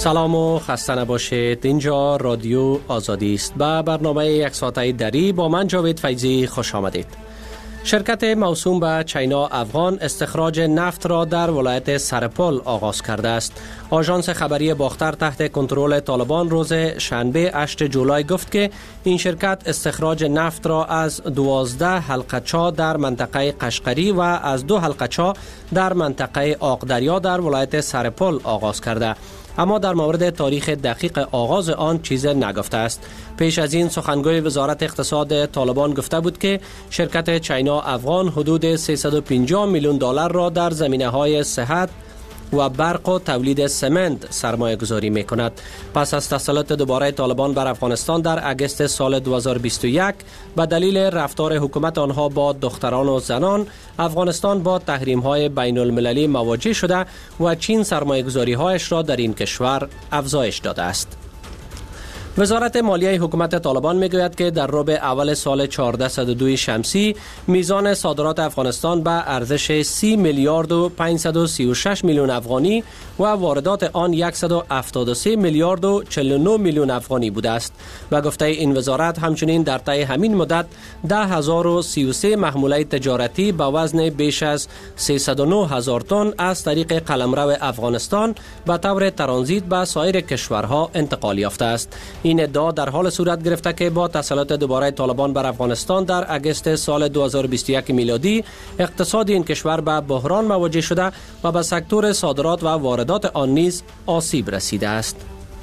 سلام و خسته نباشید. اینجا رادیو آزادی است. به برنامه یک ساعته دری با من جاوید فیضی خوش آمدید. شرکت موسوم به چینا افغان استخراج نفت را در ولایت سرپل آغاز کرده است. آژانس خبری باختر تحت کنترل طالبان روز شنبه 8 جولای گفت که این شرکت استخراج نفت را از 12 حلقه‌چا در منطقه قشقری و از 2 حلقه‌چا در منطقه آقدریا در ولایت سرپل آغاز کرده، اما در مورد تاریخ دقیق آغاز آن چیز نگفته است. پیش از این سخنگوی وزارت اقتصاد طالبان گفته بود که شرکت چینا افغان حدود 350 میلیون دلار را در زمینه‌های صحت و برق و تولید سمنت سرمایه گذاری می کند. پس از تسلط دوباره طالبان بر افغانستان در اگست سال 2021 به دلیل رفتار حکومت آنها با دختران و زنان، افغانستان با تحریم های بین المللی مواجه شده و چین سرمایه گذاری هایش را در این کشور افزایش داده است. وزارت مالیه حکومت طالبان میگوید که در ربع اول سال 1402 شمسی میزان صادرات افغانستان به ارزش 30 میلیارد و 536 میلیون افغانی و واردات آن 173 میلیارد و 49 میلیون افغانی بوده است. و گفته این وزارت همچنین در طی همین مدت 10,033 محموله تجارتی با وزن بیش از 309,000 تن از طریق قلمرو افغانستان به طور ترانزیت به سایر کشورها انتقال یافته است. این ادعا در حال صورت گرفته که با تسلط دوباره طالبان بر افغانستان در اگست سال 2021 میلادی اقتصاد این کشور به بحران مواجه شده و به سکتور صادرات و واردات آن نیز آسیب رسیده است.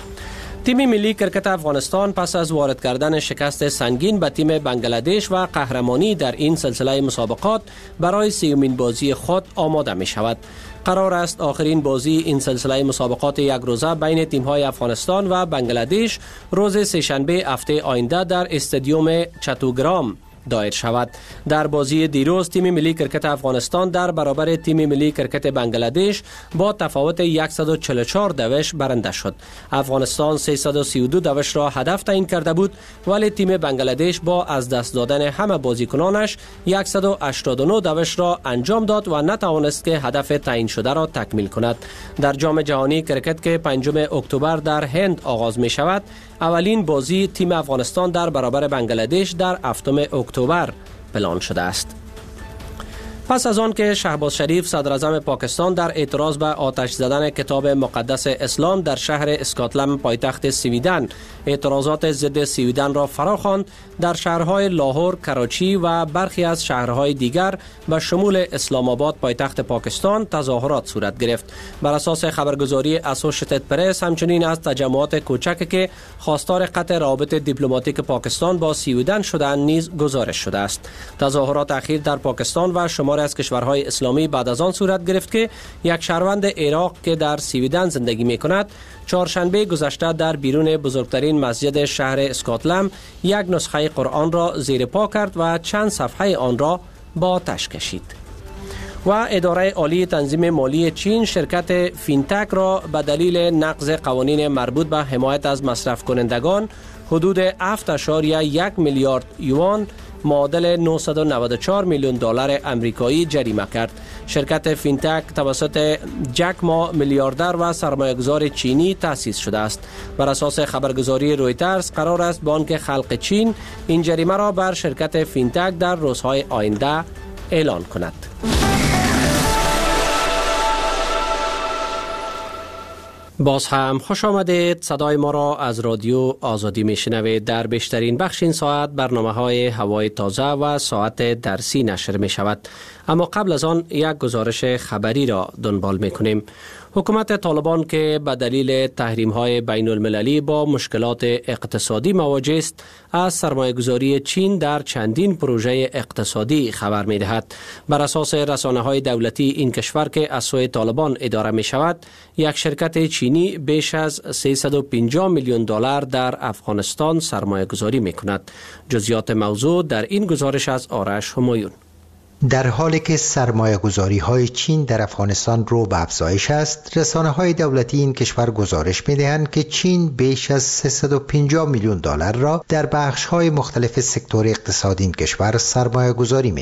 تیم ملی کرکت افغانستان پس از وارد کردن شکست سنگین به تیم بنگلادش و قهرمانی در این سلسله مسابقات برای 30مین بازی خود آماده می شود. قرار است آخرین بازی این سلسله مسابقات یک روزه بین تیم‌های افغانستان و بنگلادش روز سه‌شنبه هفته آینده در استادیوم چتوگرام دایر شود. در بازی دیروز تیم ملی کرکت افغانستان در برابر تیم ملی کرکت بنگلادش با تفاوت 144 دوش برنده شد. افغانستان 332 دوش را هدف تعیین کرده بود، ولی تیم بنگلادش با از دست دادن همه بازیکنانش 189 دوش را انجام داد و نتوانست که هدف تعیین شده را تکمیل کند. در جام جهانی کرکت که 5 اکتبر در هند آغاز می شود، اولین بازی تیم افغانستان در برابر بنگلادش در 7 اکتبر پلان شده است. پس از آن که شهباز شریف صدر اعظم پاکستان در اعتراض به آتش زدن کتاب مقدس اسلام در شهر اسکاتلند پایتخت سویدن اعتراضات ضد سویدن را فراخواند، در شهرهای لاهور، کراچی و برخی از شهرهای دیگر به شمول اسلام آباد پایتخت پاکستان تظاهرات صورت گرفت. بر اساس خبرگزاری اسوشیتد پرس همچنین از تجمعات کوچک که خواستار قطع روابط دیپلماتیک پاکستان با سویدن شدند نیز گزارش شده است. تظاهرات اخیر در پاکستان و شمار از کشورهای اسلامی بعد از آن صورت گرفت که یک شهروند عراق که در سویدن زندگی می کند چهارشنبه گذشته در بیرون بزرگترین مسجد شهر اسکاتلند یک نسخه قرآن را زیر پا کرد و چند صفحه آن را با آتش کشید. و اداره عالی تنظیم مالی چین شرکت فینتک را به دلیل نقض قوانین مربوط به حمایت از مصرف کنندگان حدود 7.1 میلیارد یوان معادل 994 میلیون دلار آمریکایی جریمه کرد. شرکت فینتک توسط جک ما میلیاردر و سرمایه‌گذار چینی تأسیس شده است. بر اساس خبرگزاری رویترز قرار است بانک خلق چین این جریمه را بر شرکت فینتک در روزهای آینده اعلان کند. باز هم خوش آمدید. صدای ما را از رادیو آزادی میشنوید. در بیشترین بخش این ساعت برنامه‌های هوای تازه و ساعت درسی نشر می شود. اما قبل از آن یک گزارش خبری را دنبال می کنیم. حکومت طالبان که به دلیل تحریم‌های بین المللی با مشکلات اقتصادی مواجه است، از سرمایه‌گذاری چین در چندین پروژه اقتصادی خبر می‌دهد. بر اساس رسانه‌های دولتی این کشور که از سوی طالبان اداره می‌شود، یک شرکت چینی بیش از 350 میلیون دلار در افغانستان سرمایه‌گذاری می‌کند. جزئیات موضوع در این گزارش از آرش همایون. در حالی که سرمایه‌گذاری‌های چین در افغانستان رو به افزایش است، رسانه‌های دولتی این کشور گزارش می‌دهند که چین بیش از 350 میلیون دلار را در بخش‌های مختلف سکتور اقتصادی این کشور سرمایه‌گذاری می‌کند.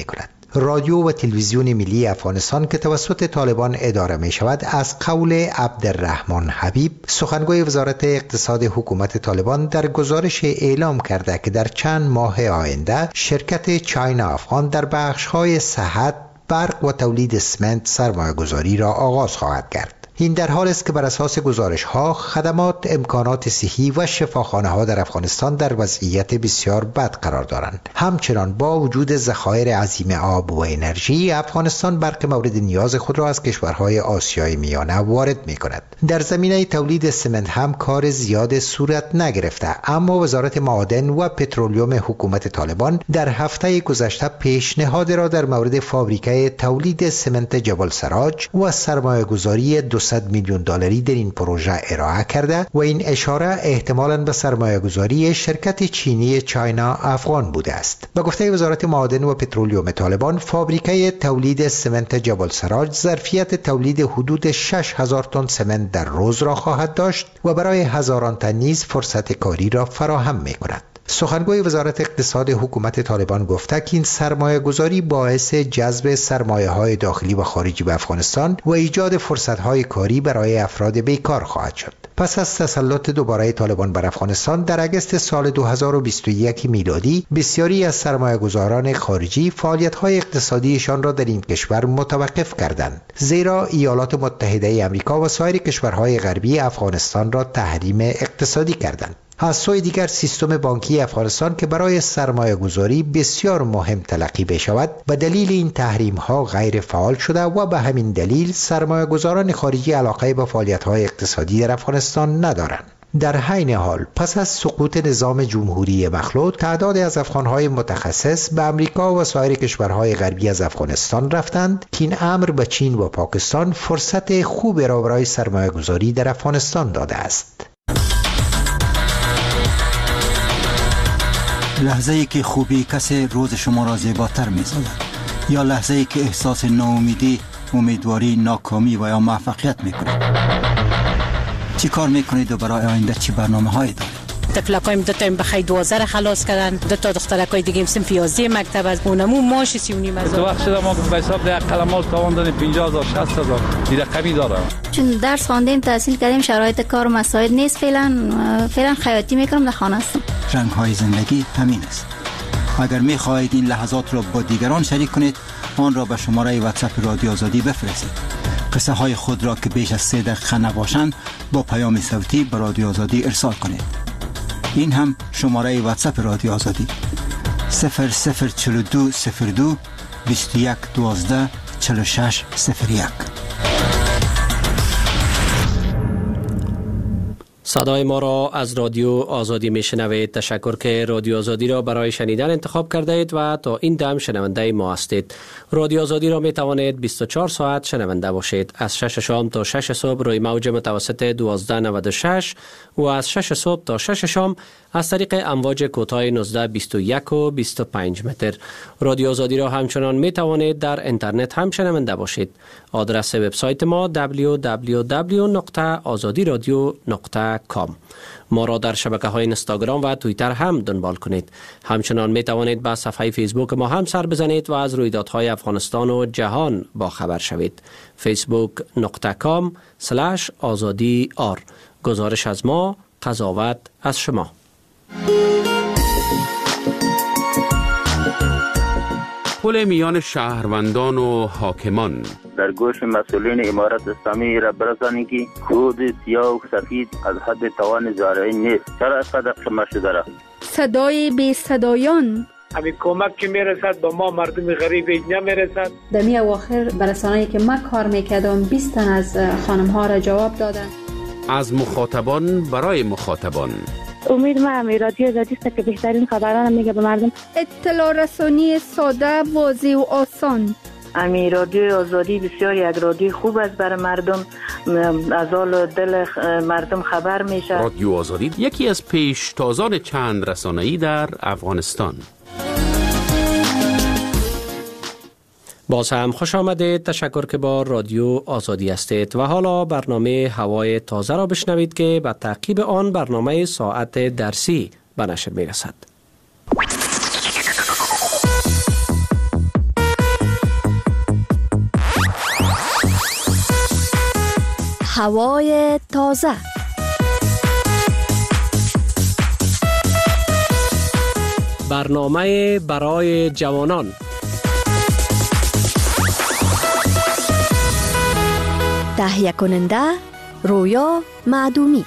رادیو و تلویزیون ملی افغانستان که توسط طالبان اداره می شود از قول عبدالرحمن حبیب سخنگوی وزارت اقتصاد حکومت طالبان در گزارش اعلام کرده که در چند ماه آینده شرکت چاینا افغان در بخش‌های صحت، برق و تولید اسمنت سرمایه‌گذاری را آغاز خواهد کرد. این در حال است که بر اساس گزارش‌ها خدمات، امکانات صحی و شفاخانه‌ها در افغانستان در وضعیت بسیار بد قرار دارند. همچنان با وجود ذخایر عظیم آب و انرژی، افغانستان برخی مورد نیاز خود را از کشورهای آسیای میانه وارد می‌کند. در زمینه تولید سمنت هم کار زیاد صورت نگرفته، اما وزارت معادن و پترولیوم حکومت طالبان در هفته گذشته پیشنهاد را در مورد فابریکه تولید سمنت جبل سراج و سرمایه‌گذاری 200 میلیون دلاری در این پروژه ارائه کرده و این اشاره احتمالاً به سرمایه‌گذاری شرکت چینی چاینا افغان بوده است. به گفته وزارت معادن و پترولیوم طالبان، فابریکه تولید سمنت جبل سراج ظرفیت تولید حدود 6000 تن سمنت در روز را خواهد داشت و برای هزاران تن نیز فرصت کاری را فراهم می‌کند. سخنگوی وزارت اقتصاد حکومت طالبان گفته که این سرمایه گذاری باعث جذب سرمایه های داخلی و خارجی به افغانستان و ایجاد فرصت های کاری برای افراد بیکار خواهد شد. پس از تسلط دوباره طالبان بر افغانستان در اگست سال 2021 میلادی، بسیاری از سرمایه گذاران خارجی فعالیت های اقتصادیشان را در این کشور متوقف کردند، زیرا ایالات متحده آمریکا و سایر کشورهای غربی افغانستان را تحریم اقتصادی کردند. از سوی دیگر سیستم بانکی افغانستان که برای سرمایه گذاری بسیار مهم تلقی بشود به دلیل این تحریم ها غیر فعال شده و به همین دلیل سرمایه گذاران خارجی علاقه به فعالیت های اقتصادی در افغانستان ندارند. در حین حال پس از سقوط نظام جمهوری مخلوع، تعدادی از افغانهای متخصص به امریکا و سایر کشورهای غربی از افغانستان رفتند که این امر به چین و پاکستان فرصت خوبی را برای سرمایه گذاری در افغانستان داده است. لحظه‌ای که خوبی کسی روز شما را زیباتر می‌سازد، یا لحظه‌ای که احساس ناامیدی، امیدواری، ناکامی و یا موفقیت می‌کنید. چی کار می‌کنید و برای آینده چی برنامه‌هایی دارید؟ تفلکایم دو تا بخای 12 خلاص کردن، دو تا دخترکای دیگه صنف 11 مکتب از اونمو ماش 39 تو وقت شده ما به حساب ده قلمات تاوان دادیم 50000 60000 دیگه رقمی داره. چون درس خواندیم، تحصیل کردیم، شرایط کار مساعد نیست، فعلا خیاطی میکنم، در خانه هستم. رنگ‌های زندگی همین است. اگر می‌خواهید این لحظات را با دیگران شریک کنید، آن را به شماره واتساپ رادیو آزادی بفرستید. قصه های خود را که بیش از 3 دقیقه نباشند با پیام صوتی به رادیو آزادی ارسال کنید. این هم شماره واتساپ رادیو آزادی 004202 21 12 46 01. صدای ما را از رادیو آزادی میشنوید. تشکر که رادیو آزادی را برای شنیدن انتخاب کرده اید و تا این دم شنونده ما هستید. رادیو آزادی را می توانید 24 ساعت شنونده باشید. از 6 شام تا 6 صبح روی موج متوسط 1296 و از 6 صبح تا 6 شام از طریق امواج کوتاه 1921 و 25 متر. رادیو آزادی را همچنان می توانید در اینترنت هم شنونده باشید. آدرس وبسایت ما www.azadiradio.com. ما را در شبکه‌های اینستاگرام و توییتر هم دنبال کنید. همچنان می توانید به صفحه فیسبوک ما هم سر بزنید و از رویدادهای افغانستان و جهان با خبر شوید. facebook.com/azadi.r. گزارش از ما، قضاوت از شما. پل میان شهروندان و حاکمان در گوش مسئولین امارت اسلامی را برسانید که خود سیاه و سفید از حد توان زارعی نیست. چرا اینقدر قمه شده را؟ صدای بی صدایان، همین کمک که میرسد با ما مردم غریب نمیرسد. در می اواخر برسانه‌ای که من کار میکردم 20 تن از خانم ها را جواب دادن. از مخاطبان برای مخاطبان. امید ما رادیو آزادی است که بهترین خبران میگه به مردم. اطلاع رسانی ساده، واضح و آسان. امی رادیو آزادی بسیار یک رادیو خوب است برای مردم، از حال دل مردم خبر میشه. رادیو آزادی یکی از پیشتازان چند رسانه‌ای در افغانستان. باز هم خوش آمدید. تشکر که با رادیو آزادی هستید و حالا برنامه هوای تازه را بشنوید که به تعقیب آن برنامه ساعت درسی به نشر می رسد. هوای تازه. برنامه برای جوانان. تهیه کننده رویا معدومی.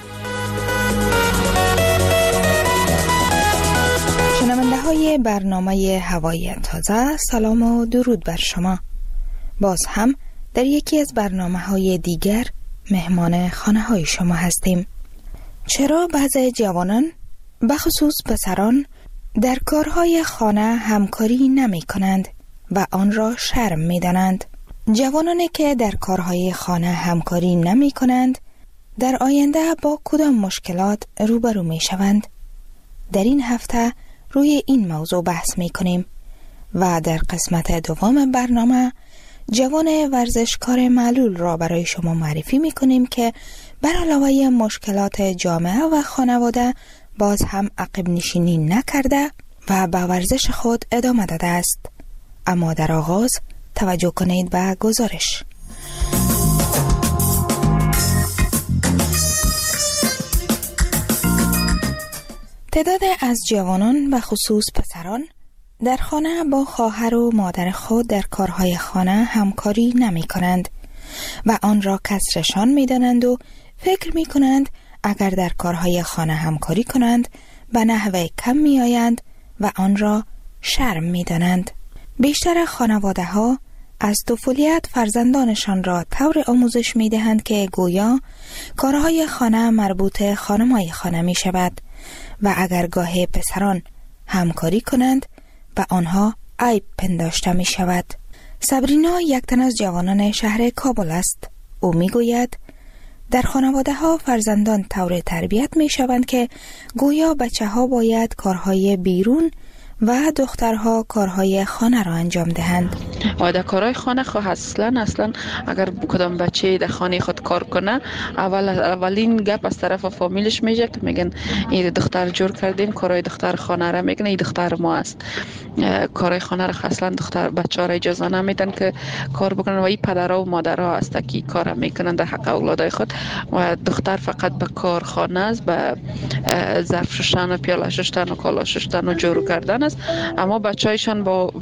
شنونده های برنامه هوای تازه، سلام و درود بر شما. باز هم در یکی از برنامه های دیگر مهمان خانه های شما هستیم. چرا بعضی جوانان بخصوص پسران در کارهای خانه همکاری نمی کنند و آن را شرم می دانند؟ جوانانی که در کارهای خانه همکاری نمی کنند در آینده با کدام مشکلات روبرو می شوند؟ در این هفته روی این موضوع بحث می کنیم و در قسمت دوم برنامه جوان ورزشکار معلول را برای شما معرفی می کنیم که بر علاوه مشکلات جامعه و خانواده باز هم عقب نشینی نکرده و به ورزش خود ادامه داده است. اما در آغاز توجه کنید به گزارش. تعداد از جوانان و خصوص پسران در خانه با خواهر و مادر خود در کارهای خانه همکاری نمی کنند و آن را کسرشان می دانند و فکر می کنند اگر در کارهای خانه همکاری کنند به نحوه کم می آیند و آن را شرم می دانند. بیشتر خانواده ها از طفولیت فرزندانشان را طور آموزش می دهند که گویا کارهای خانه مربوط خانمای خانه می شود و اگر گاه پسران همکاری کنند به آنها عیب پنداشته می شود. صبرینا یک تن از جوانان شهر کابل است. او می گوید در خانواده ها فرزندان طور تربیت می شوند که گویا بچه ها باید کارهای بیرون و دخترها کارهای خانه را انجام دهند. در کارهای خانه خود اصلا اگر کدام بچه در خانه خود کار کنه اولین گپ از طرف فامیلش میشه که میگن این دختر جور کردیم، کارهای دختر خانه را میکنه، این دختر ما است. کارهای خانه را اصلا دختر بچه ها را اجازه نمیدن که کار بکنن و این پدرها و مادرها است که کار میکنن در حق اولادای خود و دختر فقط به کار خانه است، به ظرف شستن و پیاله شستن و کالا شستن و جارو کردن است. اما بچه‌هایشان با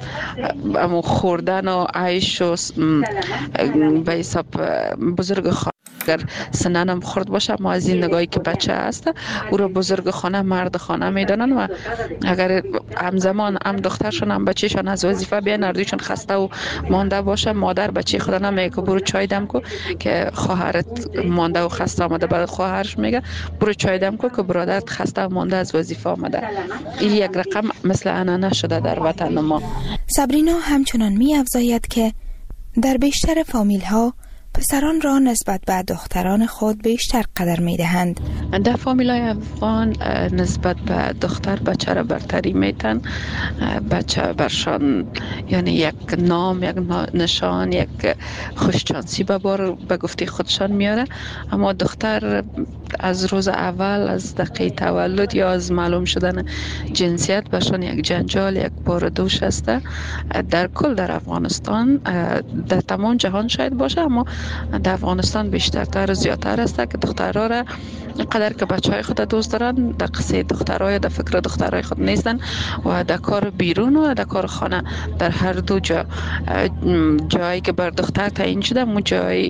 خوردن و عیش و به حساب بزرگ خانه اگر سنن هم خورد باشه، اما از این نگاهی که بچه هست او را بزرگ خانه مرد خانه میدانن و اگر همزمان هم دخترشون هم بچهشون از وظیفه بیان اردویشون خسته و مانده باشه، مادر بچه خدا نمیگه که برو چای دم کو که خواهرت مانده و خسته آمده، بعد خواهرش میگه برو چای دم کو که برادرت خسته و مانده از وظیفه آمده. این یک رقم مثل انانه شده در وطن ما. صبرینا همچنان می افزاید که در بیشتر فامیل ها پسران را نسبت به دختران خود بیشتر قدر می دهند. در فامیلای افغان نسبت به دختر بچه را برتری میتن. بچه برشان یعنی یک نام، یک نشان، یک خوششانسی به گفته خودشان میاره. اما دختر از روز اول، از دقیقه تولد یا از معلوم شدن جنسیت برشان یک جنجال، یک باردوش است. در کل در افغانستان، در تمام جهان شاید باشه، اما در افغانستان بیشترتر زیادتر است که دخترها را قدر که بچهای خود دوست دارن، در قصه دخترای در فکر دخترای خود نیستن و در کار بیرون و در کار خانه در هر دو جایی که بر دختر تعیین شده اون جای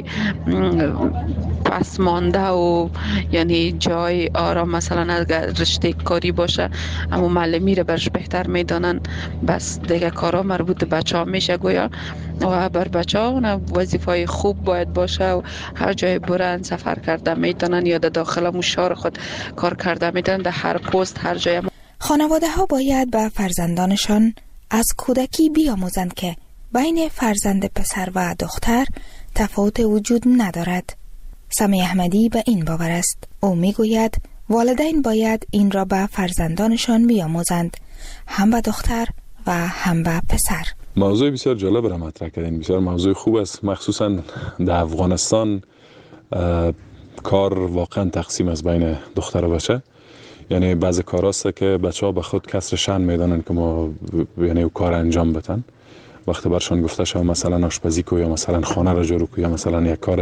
پس مانده و یعنی جای آرام، مثلا اگر رشته کاری باشه اما معلمی رو برش بهتر میدانن، بس دیگه کارا مربوط به بچه ها میشه گویا و بر بچه ها وظیفه خوب باید باشه و هر جای برن سفر کرده میتونن یا در داخل مشار خود کار کرده میتونن، در هر پست هر جای. خانواده ها باید به فرزندانشان از کودکی بیاموزند که بین فرزند پسر و دختر تفاوت وجود ندارد. سمی احمدی به این باور است. او میگوید والدین باید این را به فرزندانشان بیاموزند، هم به دختر و هم به پسر. موضوع بسیار جالب را مطرح کردین، بسیار موضوع خوب است. مخصوصا در افغانستان کار واقعا تقسیم از بین دختر و بچه. یعنی بعضی کار است که بچه ها به خود کسر شأن میدانن که ما یعنی کار انجام بدن. وقتی برشان گفته شد مثلا آشپزی کو یا مثلا خانه را جارو کو یا مثلا یک کار